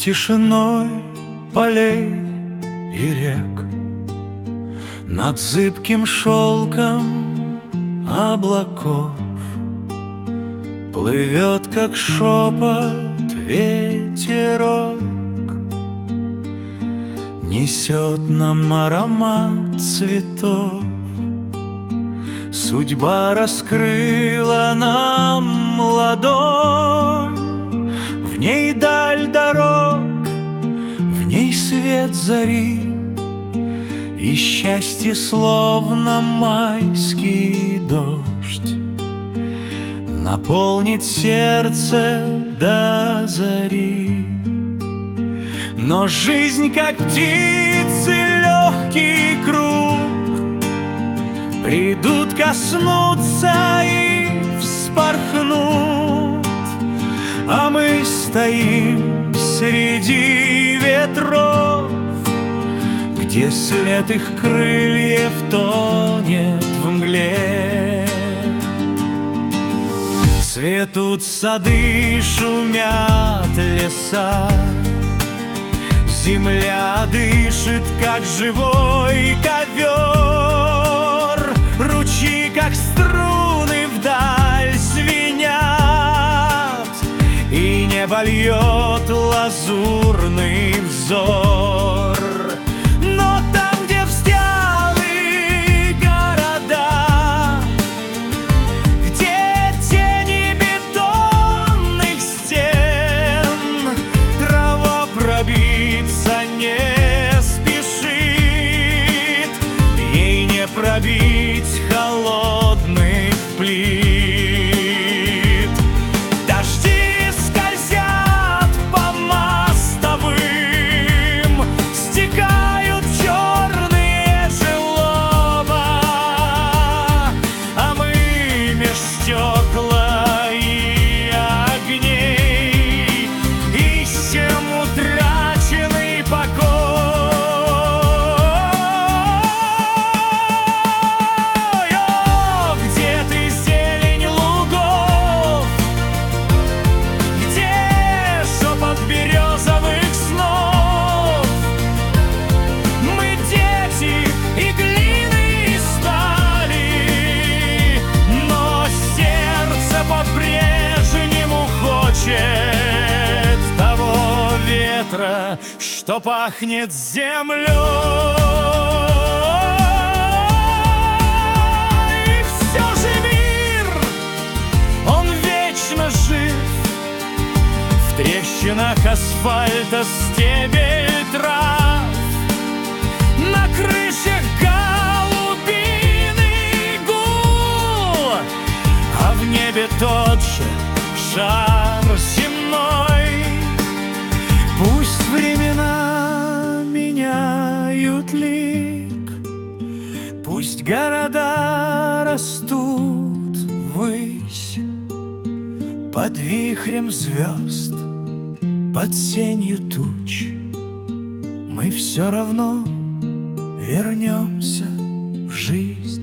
тишиной полей и рек, над зыбким шелком облаков плывет, как шепот, ветерок, несет нам аромат цветов. Судьба раскрыла нам ладонь, в ней даль дорог, в ней свет зари, и счастье словно майский дождь наполнит сердце до зари. Но жизнь, как птицы, легкий круг, придут, коснутся и вспорхнут, а мы стоим среди ветров, где след их крыльев тонет в мгле. Цветут сады, шумят леса, земля дышит, как живой ковер, ручьи, как струны, вдаль звенят, и небо льет лазурный взор. Но там, где встали города, где тени бетонных стен, трава пробиться не спешит, ей не пробить холодных плит. Дожди скользят по мостовым, стекают черные желоба, а мы меж стекла и огней ищем утраченный покой. О, где ты, зелень лугов, где шепот березовых снов? Мы дети и глины, и стали, но сердце по-прежнему хочет того ветра, что пахнет землей. И все же мир, он вечно жив в трещинах асфальта, стебель трав, на крышах голубиный гул, а в небе тот же шар земной. Пусть времена меняют лик, пусть города растут ввысь, под вихрем звезд, под сенью туч, мы все равно вернемся в жизнь.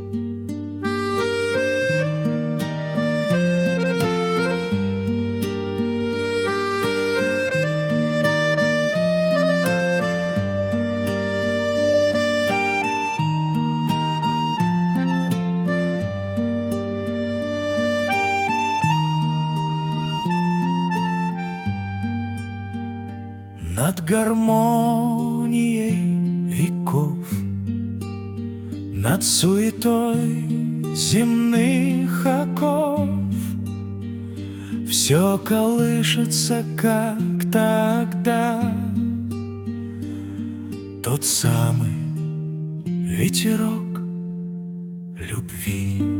Над гармонией веков, над суетой земных оков, все колышется, как тогда, тот самый ветерок любви.